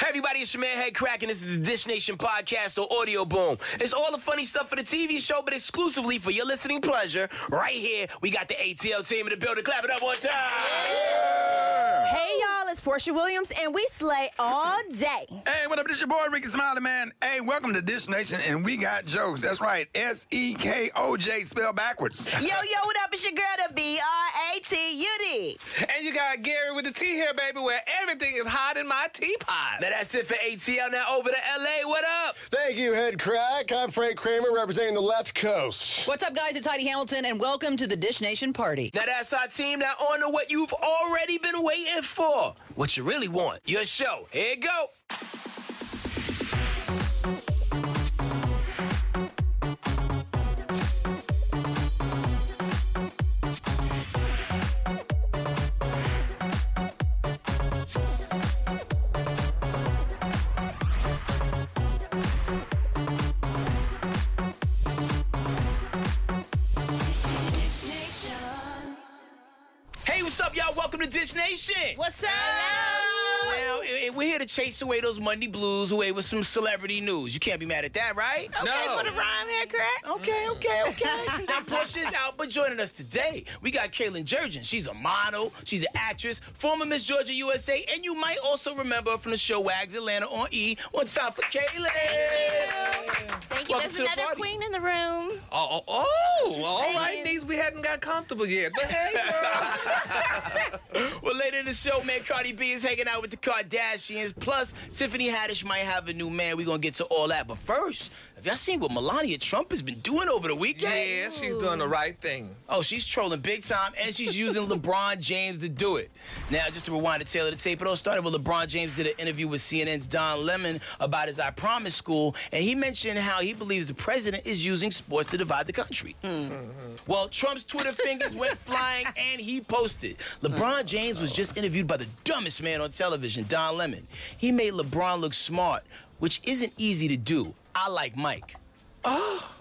Hey everybody, it's your man Head Crack, and this is the Dish Nation podcast or Audio Boom. It's all the funny stuff for the TV show, but exclusively for your listening pleasure. Right here, we got the ATL team in the building. Clap it up one time. Yeah. Hey y'all, it's Portia Williams, and we slay all day. Hey, what up? This your boy Ricky Smiley, man. Hey, welcome to Dish Nation, and we got jokes. That's right, SEKOJ spelled backwards. Yo, what up? It's your girl, the BRATUD. And you got Gary with the T here, baby, where everything is hot in my teapot. Now that's it for ATL. Now over to LA. What up? Thank you, Head Crack. I'm Frank Kramer, representing the left coast. What's up, guys? It's Heidi Hamilton, and welcome to the Dish Nation party. Now that's our team. Now on to what you've already been waiting for. What you really want. Your show. Here you go. What's up, y'all? Welcome to Dish Nation. What's up? Now, we're here to chase away those Monday blues away with some celebrity news. You can't be mad at that, right? Okay, for the rhyme here, Crack. Okay. Now, Portia's out, but joining us today, we got Kaylin Jurgen. She's a model, she's an actress, former Miss Georgia USA, and you might also remember her from the show Wags Atlanta on E! One time for Kaylin. Thank you. There's another queen in the room. All right, these we hadn't got comfortable yet, but hey, girl. Well, later in the show, man, Cardi B is hanging out with the Kardashians. Plus, Tiffany Haddish might have a new man. We're going to get to all that. But first, have y'all seen what Melania Trump has been doing over the weekend? Yeah, she's doing the right thing. Oh, she's trolling big time, and she's using LeBron James to do it. Now, just to rewind the tail of the tape, it all started when LeBron James did an interview with CNN's Don Lemon about his I Promise school, and he mentioned how he believes the president is using sports to divide the country. Well, Trump's Twitter fingers went flying, and he posted, LeBron James was just interviewed by the dumbest man on television, Don Lemon. He made LeBron look smart, which isn't easy to do. I like Mike. Oh.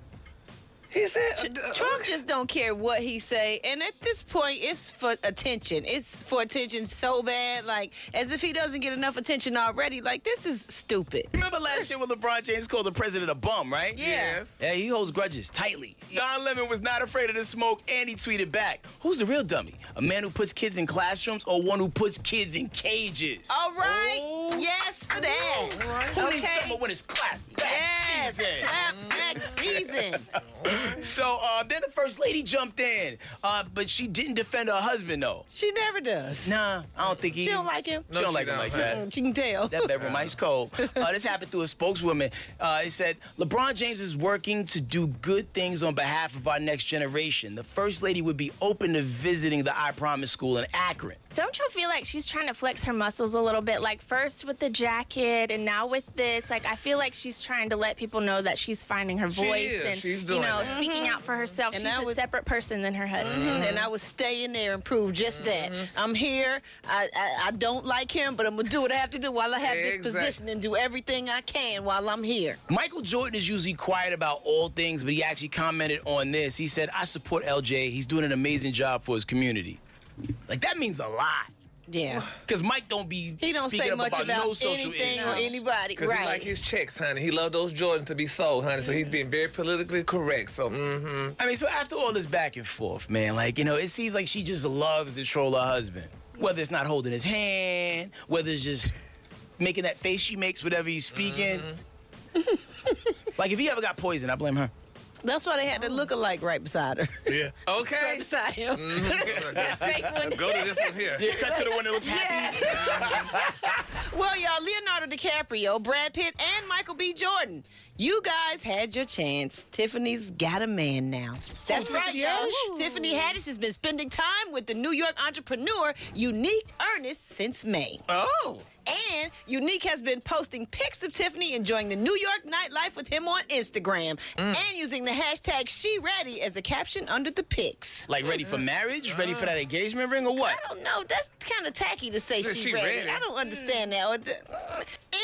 He said, Trump just don't care what he say, and at this point, it's for attention. It's for attention so bad, like, as if he doesn't get enough attention already. Like, this is stupid. Remember last year when LeBron James called the president a bum, right? Yes. Yeah, he holds grudges tightly. Don Lemon was not afraid of the smoke, and he tweeted back, who's the real dummy? A man who puts kids in classrooms or one who puts kids in cages? All right. Yes, for that. Who needs summer when it's clap back season? Clap back season. So then the first lady jumped in, but she didn't defend her husband, though. She never does. Nah, I don't think he... She don't like him. She don't like him like that. She can tell. That bedroom ice cold. This happened through a spokeswoman. It said, LeBron James is working to do good things on behalf of our next generation. The first lady would be open to visiting the I Promise school in Akron. Don't you feel like she's trying to flex her muscles a little bit? Like, first with the jacket and now with this. Like, I feel like she's trying to let people know that she's finding her voice and, she's doing that. speaking out for herself. And she's a separate person than her husband. And I would stay in there and prove just that. I'm here. I don't like him, but I'm going to do what I have to do while I have this position and do everything I can while I'm here. Michael Jordan is usually quiet about all things, but he actually commented on this. He said, I support LJ. He's doing an amazing job for his community. Like, that means a lot. Yeah. Because Mike don't be He don't speaking say up much about no social anything issues. or anybody. Because he like his checks, honey. He love those Jordans to be sold, honey. So he's being very politically correct. So, I mean, so after all this back and forth, man, like, you know, it seems like she just loves to troll her husband. Whether it's not holding his hand, whether it's just making that face she makes whenever he's speaking. Like, if he ever got poisoned, I blame her. That's why they had the look-alike right beside her. Yeah. okay. Right beside him. That fake one. Go to this one here. Yeah, cut to the one that looks happy. Well, y'all, Leonardo DiCaprio, Brad Pitt, and Michael B. Jordan. You guys had your chance. Tiffany's got a man now. That's right, y'all. Tiffany Haddish has been spending time with the New York entrepreneur Unique Ernest since May. Oh. And Unique has been posting pics of Tiffany enjoying the New York nightlife with him on Instagram and using the hashtag #SheReady as a caption under the pics. Like ready for marriage? Ready for that engagement ring or what? I don't know. That's kind of tacky to say she ready. I don't understand that.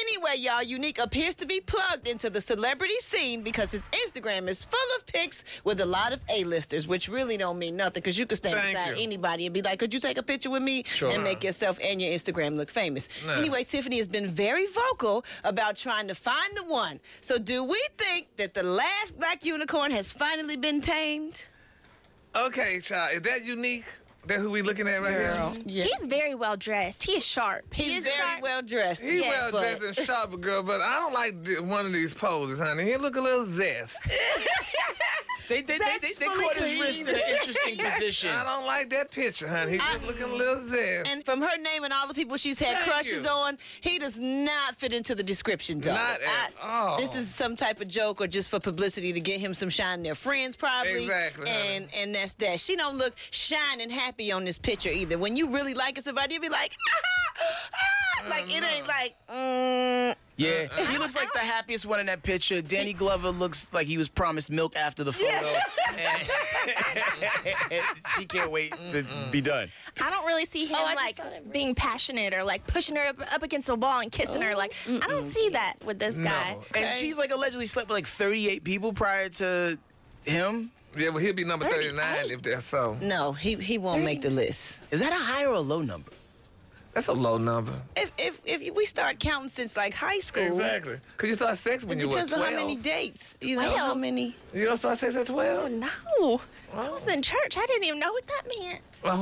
Anyway, y'all, Unique appears to be plugged into the celebrity scene because his Instagram is full of pics with a lot of A-listers, which really don't mean nothing because you could stand beside anybody and be like, could you take a picture with me? And make yourself and your Instagram look famous. Anyway, Tiffany has been very vocal about trying to find the one. So do we think that the last black unicorn has finally been tamed? Okay, child, is that Unique? That who we looking at right here? Yeah. He's very well dressed. He is sharp. He's very well dressed. He well dressed and sharp, girl, but I don't like one of these poses, honey. He look a little zest. They caught his wrist in an interesting position. I don't like that picture, honey. He just looking a little zest. And from her name and all the people she's had crushes on, he does not fit into the description, dog. Not at all. This is some type of joke or just for publicity to get him some shine. Their friends probably. Exactly. And that's that. She don't look shining happy on this picture either. When you really liking somebody, you be like, like it ain't like, Yeah, he looks like the happiest one in that picture. Danny Glover looks like he was promised milk after the photo. And she can't wait to be done. I don't really see him being passionate or like pushing her up against the wall and kissing her. Like I don't see that with this guy. And she's like allegedly slept with like 38 people prior to him. Yeah, well, he'll be number 39 if that's so. no, he won't make the list. Is that a high or a low number? That's a low number. If we start counting since like high school. Exactly. Because you start sex when It you were 12. depends on how many dates. You know, how many. You don't start sex at 12? No, I was in church. I didn't even know what that meant.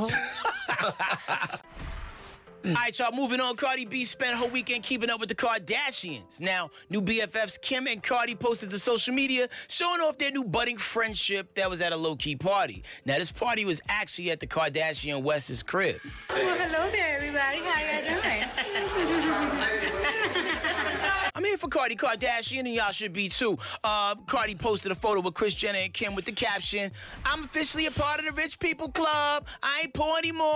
All right, y'all, moving on. Cardi B spent her weekend keeping up with the Kardashians. Now, new BFFs Kim and Cardi posted to social media showing off their new budding friendship that was at a low-key party. Now, this party was actually at the Kardashian West's crib. Well, hello there, everybody. How y'all doing? I'm here for Cardi Kardashian, and y'all should be too. Cardi posted a photo with Kris Jenner and Kim with the caption, "I'm officially a part of the rich people club. I ain't poor anymore.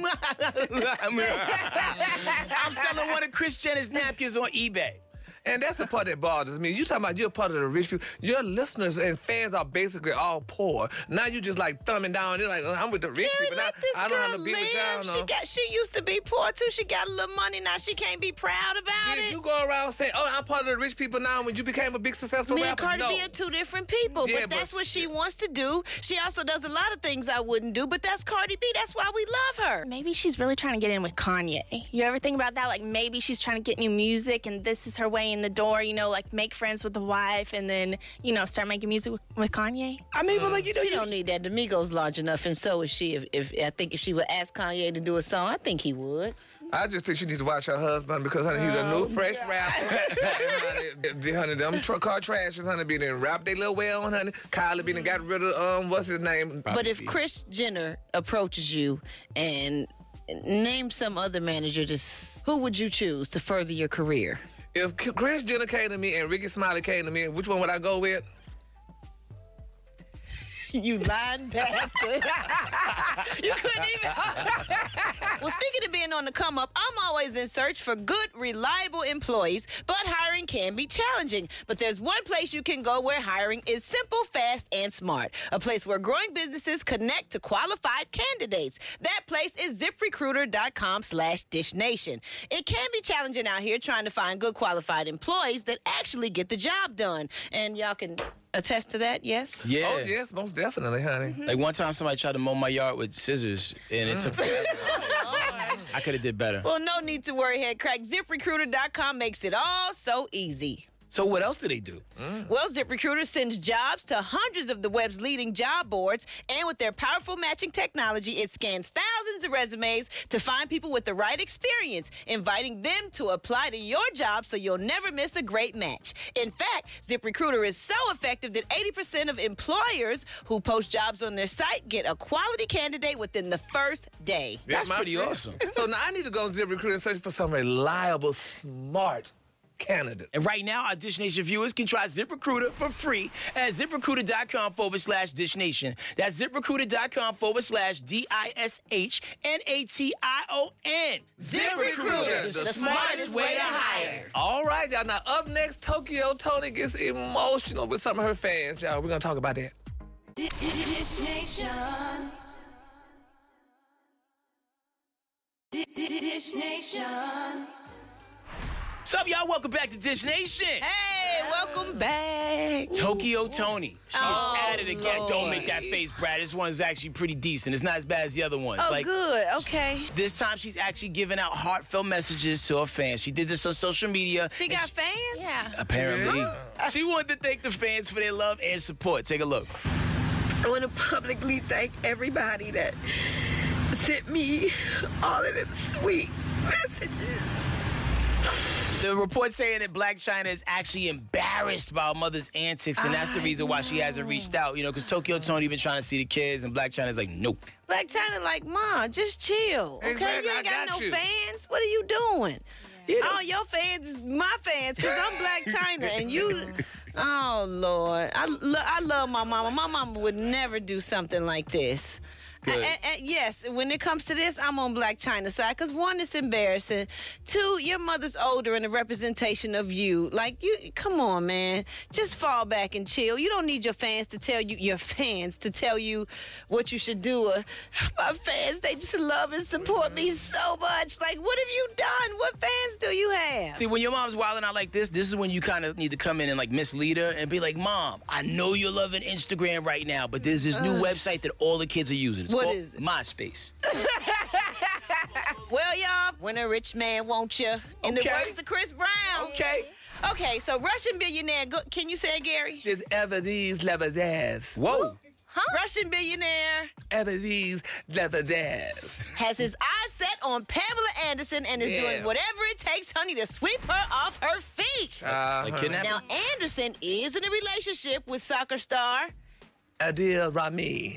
I'm selling one of Kris Jenner's napkins on eBay." And that's the part that bothers me. You talking about you're part of the rich people. Your listeners and fans are basically all poor. Now you just like thumbing down. You're like, I'm with the rich people. Now, I don't have to be with y'all. No. She used to be poor too. She got a little money now. She can't be proud about Did it. you go around saying, "Oh, I'm part of the rich people now"? When you became a big successful Me rapper, and Cardi no. B are two different people, Yeah, but that's what she wants to do. She also does a lot of things I wouldn't do, but that's Cardi B. That's why we love her. Maybe she's really trying to get in with Kanye. You ever think about that? Like maybe she's trying to get new music and this is her way in the door, you know, like make friends with the wife and then, you know, start making music with Kanye. I mean, but like, you know, She don't need that. The Migos large enough, and so is she. If I think if she would ask Kanye to do a song, I think he would. I just think she needs to watch her husband because, honey, he's a new fresh rapper. Honey, them car trashes, honey, been in rap they little well, honey. Kylie been and got rid of, what's his name? But if Kris Jenner approaches you and name some other manager, who would you choose to further your career? If Kris Jenner came to me and Ricky Smiley came to me, which one would I go with? You lying bastard. You couldn't even. Well, speaking of being on the come up, I'm always in search for good, reliable employees, but hiring can be challenging. But there's one place you can go where hiring is simple, fast, and smart. A place where growing businesses connect to qualified candidates. That place is ZipRecruiter.com/DishNation. It can be challenging out here trying to find good, qualified employees that actually get the job done. And y'all can attest to that, yes? Yeah. Oh, yes, most definitely, honey. Like one time somebody tried to mow my yard with scissors, and it took forever. I could have did better. Well, no need to worry, head crack. ZipRecruiter.com makes it all so easy. So what else do they do? Well, ZipRecruiter sends jobs to hundreds of the web's leading job boards, and with their powerful matching technology, it scans thousands of resumes to find people with the right experience, inviting them to apply to your job so you'll never miss a great match. In fact, ZipRecruiter is so effective that 80% of employers who post jobs on their site get a quality candidate within the first day. That's pretty awesome. So now I need to go on ZipRecruiter and search for some reliable, smart candidates. And right now, our Dish Nation viewers can try ZipRecruiter for free at ZipRecruiter.com/DishNation. That's ZipRecruiter.com/DishNation. ZipRecruiter, the smartest way to hire. All right, y'all. Now, up next, Tokyo Tony gets emotional with some of her fans, y'all. We're going to talk about that. Dish Nation. Dish Nation. What's up, y'all? Welcome back to Dish Nation. Hey, welcome back. Tokyo Tony. She is at it again. Lord. Don't make that face, Brad. This one's actually pretty decent. It's not as bad as the other ones. Oh, good. Okay. This time she's actually giving out heartfelt messages to her fans. She did this on social media. She got fans? Yeah. Apparently. She wanted to thank the fans for their love and support. Take a look. I want to publicly thank everybody that sent me all of them sweet messages. The report saying that Blac Chyna is actually embarrassed by her mother's antics, and that's the reason why she hasn't reached out, you know, because Tokyo Tony been trying to see the kids, and Blac Chyna's like, nope. Blac Chyna like, Ma, just chill, okay? Exactly, You ain't I got got no you. fans. What are you doing? Yeah. All your fans is my fans, because I'm Blac Chyna, and you... Oh, Lord. I love my mama. My mama would never do something like this. Good. Yes, when it comes to this, I'm on Blac Chyna's side, because one, it's embarrassing. Two, your mother's older and a representation of you. Like, come on, man. Just fall back and chill. You don't need your fans to tell you what you should do. My fans, they just love and support me so much. Like, what have you done? What fans do you have? See, when your mom's wilding out like this is when you kind of need to come in and, like, mislead her and be like, Mom, I know you're loving Instagram right now, but there's this new website that all the kids are using. It's What called is it? MySpace. Well, y'all, when a rich man wants you. In the Okay. words of Chris Brown. Okay. Okay, so Russian billionaire, can you say it, Gary? There's Everthese Lebedez. Whoa. Russian billionaire Everthese Lebedez. has his eyes set on Pamela Anderson and is doing whatever it takes, honey, to sweep her off her feet. Like kidnapping? Now, Anderson is in a relationship with soccer star, Adil Rami.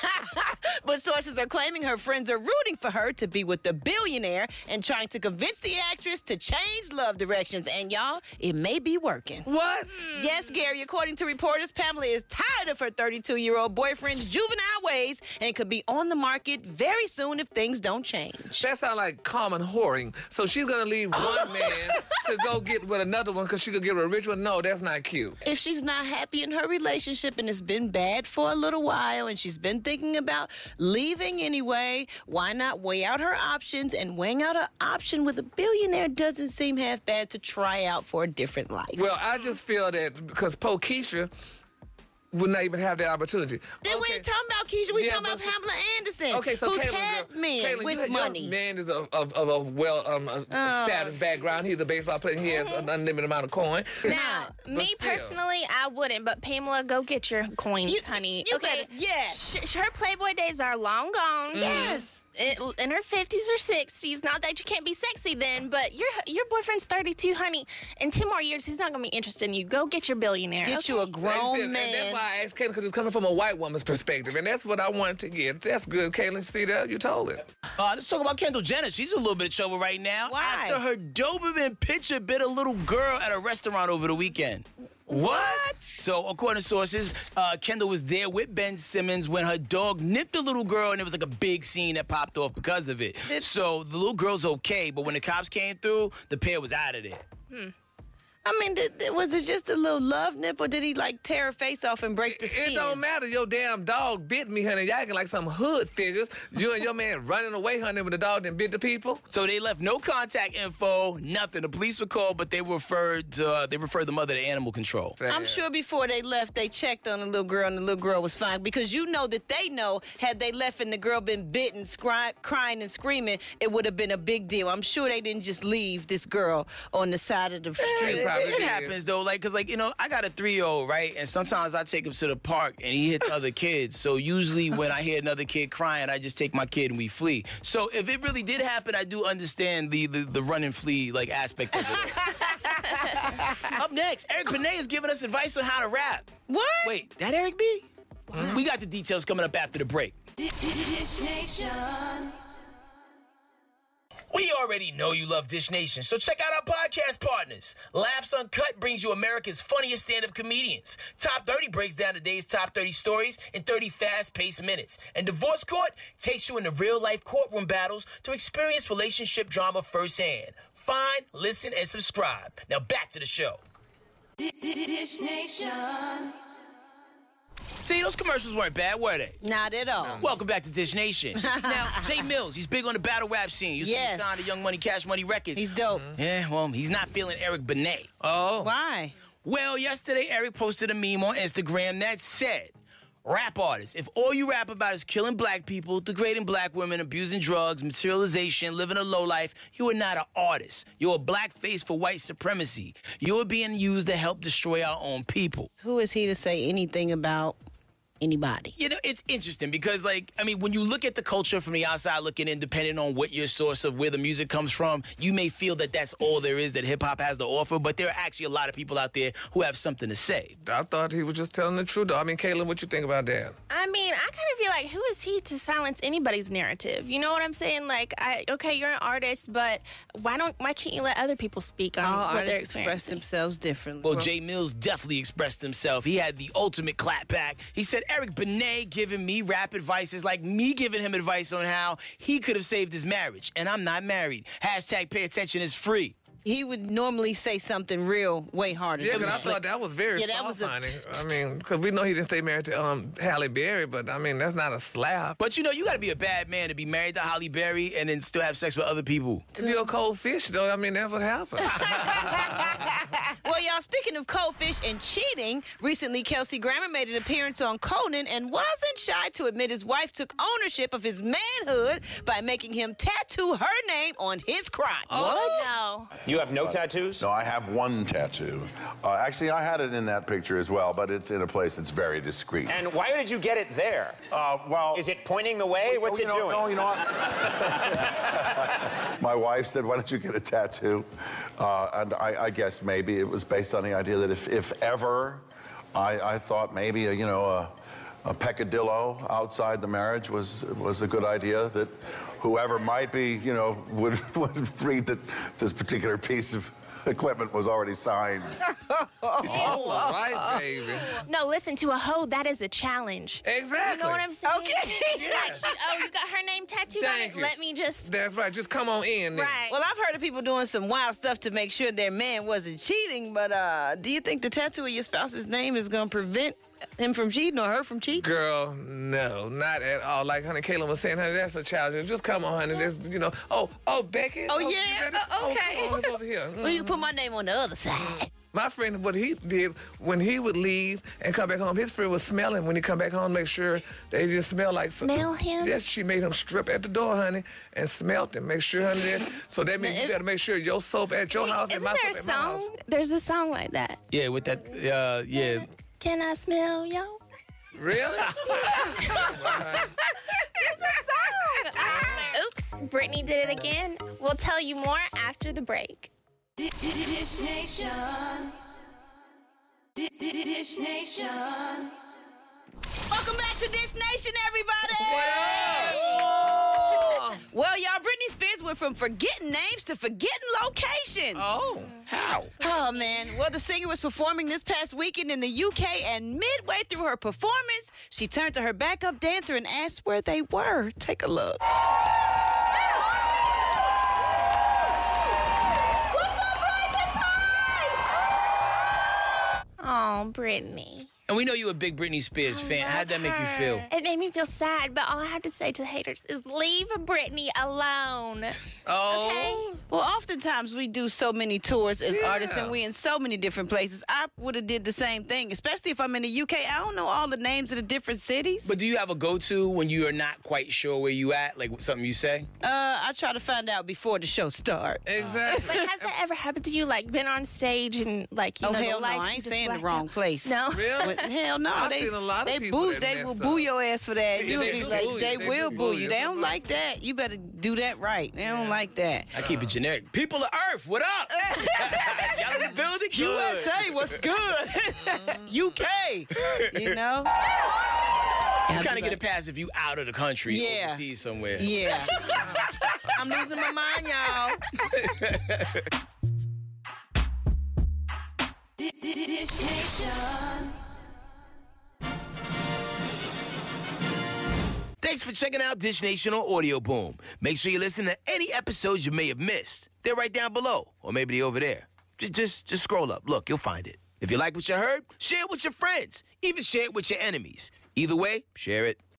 but sources are claiming her friends are rooting for her to be with the billionaire and trying to convince the actress to change love directions. And y'all, it may be working. What? Yes, Gary, according to reporters, Pamela is tired of her 32-year-old boyfriend's juvenile ways and could be on the market very soon if things don't change. That sounds like common whoring. So she's gonna leave one man to go get with another one because she could get with a rich one? No, that's not cute. If she's not happy in her relationship and it's been bad for a little while and she's been thinking about leaving anyway, why not weigh out her options? And weighing out an option with a billionaire doesn't seem half bad to try out for a different life. Well, I just feel that because Keisha would not even have that opportunity. Then we ain't talking about Keisha, we Yeah, talking about but- Pamela Anderson, Okay, so who's Caitlin, had men Caitlin, with your money. man is of a well status background. He's a baseball player. He has an unlimited amount of coin. Now, me still. personally, I wouldn't. But Pamela, go get your coins, honey. You okay. better, yes. Her Playboy days are long gone. Yes. In her 50s or 60s. Not that you can't be sexy then, but your boyfriend's 32, honey. In 10 more years, he's not going to be interested in you. Go get your billionaire. Get you a grown And man. that's why I asked Caitlin, because it's coming from a white woman's perspective, and that's what I wanted to get. That's good, Caitlin. See that? You told it. Let's talk about Kendall Jenner. She's a little bit of trouble right now. Why? After her Doberman picture bit a little girl at a restaurant over the weekend. What? So, according to sources, Kendall was there with Ben Simmons when her dog nipped the little girl, and it was like a big scene that popped off because of it. So, the little girl's okay, but when the cops came through, the pair was out of there. I mean, was it just a little love nip, or did he like tear her face off and break the skin? It don't matter. Your damn dog bit me, honey. Y'all acting like some hood figures. You and your man running away, honey, when the dog didn't bit the people. So they left no contact info, nothing. The police were called, but they referred the mother to animal control. I'm sure before they left, they checked on the little girl, and the little girl was fine. Because you know that they know, had they left and the girl been bitten, crying and screaming, it would have been a big deal. I'm sure they didn't just leave this girl on the side of the street. It happens though, cause I got a 3-year-old, right? And sometimes I take him to the park and he hits other kids. So usually when I hear another kid crying, I just take my kid and we flee. So if it really did happen, I do understand the run and flee aspect of it. Up next, Eric Benet is giving us advice on how to rap. What? Wait, that Eric B? We got the details coming up after the break. Dish Nation. We already know you love Dish Nation, so check out our podcast partners. Laughs Uncut brings you America's funniest stand-up comedians. Top 30 breaks down the day's top 30 stories in 30 fast-paced minutes. And Divorce Court takes you into real-life courtroom battles to experience relationship drama firsthand. Find, listen, and subscribe. Now back to the show. Dish Nation. See, those commercials weren't bad, were they? Not at all. Welcome back to Dish Nation. Now, Jay Mills, he's big on the battle rap scene. He's signed to Young Money, Cash Money Records. He's dope. Yeah, well, he's not feeling Eric Benet. Oh. Why? Well, yesterday, Eric posted a meme on Instagram that said, rap artists, if all you rap about is killing black people, degrading black women, abusing drugs, materialization, living a low life, you are not an artist. You're a black face for white supremacy. You are being used to help destroy our own people. Who is he to say anything about anybody? You know, it's interesting because, like, I mean, when you look at the culture from the outside looking in, depending on what your source of where the music comes from, you may feel that that's all there is that hip-hop has to offer, but there are actually a lot of people out there who have something to say. I thought he was just telling the truth, though. I mean, Caitlin, what you think about that? I mean, I kind of feel like, who is he to silence anybody's narrative? You know what I'm saying? Like, okay, you're an artist, but why can't you let other people speak on All what they're artists express experiencing? themselves differently. Well, Jay Mills definitely expressed himself. He had the ultimate clapback. He said, Eric Benet giving me rap advice is like me giving him advice on how he could have saved his marriage. And I'm not married. Hashtag pay attention is free. He would normally say something real way harder. Yeah, because I thought that was very soft-minded. I mean, because we know he didn't stay married to Halle Berry, but, I mean, that's not a slap. But, you know, you got to be a bad man to be married to Halle Berry and then still have sex with other people. To be a cold fish, though, I mean, that's what happened. Well, y'all, speaking of cold fish and cheating, recently Kelsey Grammer made an appearance on Conan and wasn't shy to admit his wife took ownership of his manhood by making him tattoo her name on his crotch. What? No. You have no tattoos? No, I have one tattoo. Actually, I had it in that picture as well, but it's in a place that's very discreet. And why did you get it there? Well... Is it pointing the way? What's it doing? No, you know what? My wife said, why don't you get a tattoo? And I guess maybe it was based on the idea that if ever I thought maybe, a peccadillo outside the marriage was a good idea, that whoever might be, would read that this particular piece of equipment was already signed. All right, baby. No, listen, to a hoe, that is a challenge. Exactly. You know what I'm saying? Okay. Like, you got her name tattooed on it? Let me just... That's right. Just come on in. Then. Right. Well, I've heard of people doing some wild stuff to make sure their man wasn't cheating, but do you think the tattoo of your spouse's name is going to prevent him from cheating or her from cheating? Girl, no, not at all. Like, honey, Caitlin was saying, honey, that's a challenge. Just come on, honey. There's, oh, Becky. Oh, yeah? Okay. Come on over here. Well, you can put my name on the other side. My friend, what he did, when he would leave and come back home, his friend would smell him when he come back home, make sure they just smell like... Smell him? Yes, she made him strip at the door, honey, and smelled him. Make sure, honey, so that means you got to make sure your soap at your house and my soap at my house. There's a song like that. Yeah, with that, yeah. Can I smell yo? Really? There's a song. Oops, Brittany did it again. We'll tell you more after the break. Dish Nation. Dish Nation. Welcome back to Dish Nation, everybody! Well, y'all, Britney Spears went from forgetting names to forgetting locations. Oh, how? Oh, man. Well, the singer was performing this past weekend in the UK, and midway through her performance, she turned to her backup dancer and asked where they were. Take a look. Oh, Brittany. And we know you're a big Britney Spears fan. How'd that make you feel? It made me feel sad, but all I have to say to the haters is leave Brittany alone. Oh. Okay? Well, oftentimes we do so many tours as artists, and we in so many different places. I would have did the same thing, especially if I'm in the UK. I don't know all the names of the different cities. But do you have a go-to when you are not quite sure where you at? Like something you say? I try to find out before the show starts. Exactly. But has that ever happened to you? Like, been on stage and, like, you know, hell the no, lights, I you ain't just saying the black wrong out? place. No? Really? Hell no, I've they seen a lot of people that they will mess boo up. your ass for that. Yeah, You'll they be do like, boo you. they They will do boo boo you. you. They don't like that. You better do that right. They don't like that. I keep it generic. People of Earth, what up? Y'all in the building? Good. USA, what's good? UK, you know. You kind of get a pass if you out of the country, overseas somewhere. Yeah. I'm losing my mind, y'all. Dish Nation. Thanks for checking out Dish Nation on Audio Boom. Make sure you listen to any episodes you may have missed. They're right down below, or maybe they're over there. Just scroll up. Look, you'll find it. If you like what you heard, share it with your friends. Even share it with your enemies. Either way, share it.